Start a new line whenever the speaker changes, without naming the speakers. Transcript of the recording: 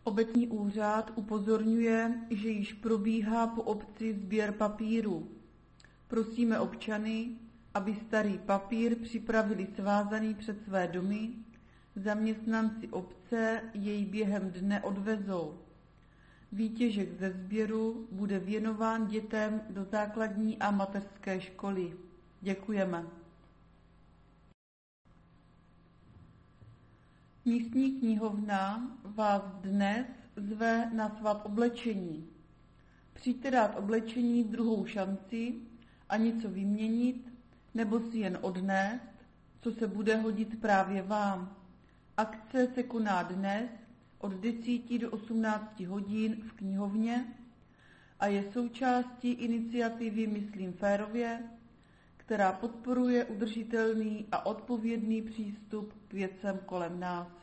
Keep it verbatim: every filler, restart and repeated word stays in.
Obecní úřad upozorňuje, že již probíhá po obci sběr papíru. Prosíme občany, aby starý papír připravili svázaný před své domy, zaměstnanci obce jej během dne odvezou. Výtěžek ze sběru bude věnován dětem do základní a mateřské školy. Děkujeme. Místní knihovna vás dnes zve na svát oblečení. Přijďte dát oblečení druhou šanci a něco vyměnit nebo si jen odnést, co se bude hodit právě vám. Akce se koná dnes od deseti do osmnácti hodin v knihovně a je součástí iniciativy Myslím férově, která podporuje udržitelný a odpovědný přístup k věcem kolem nás.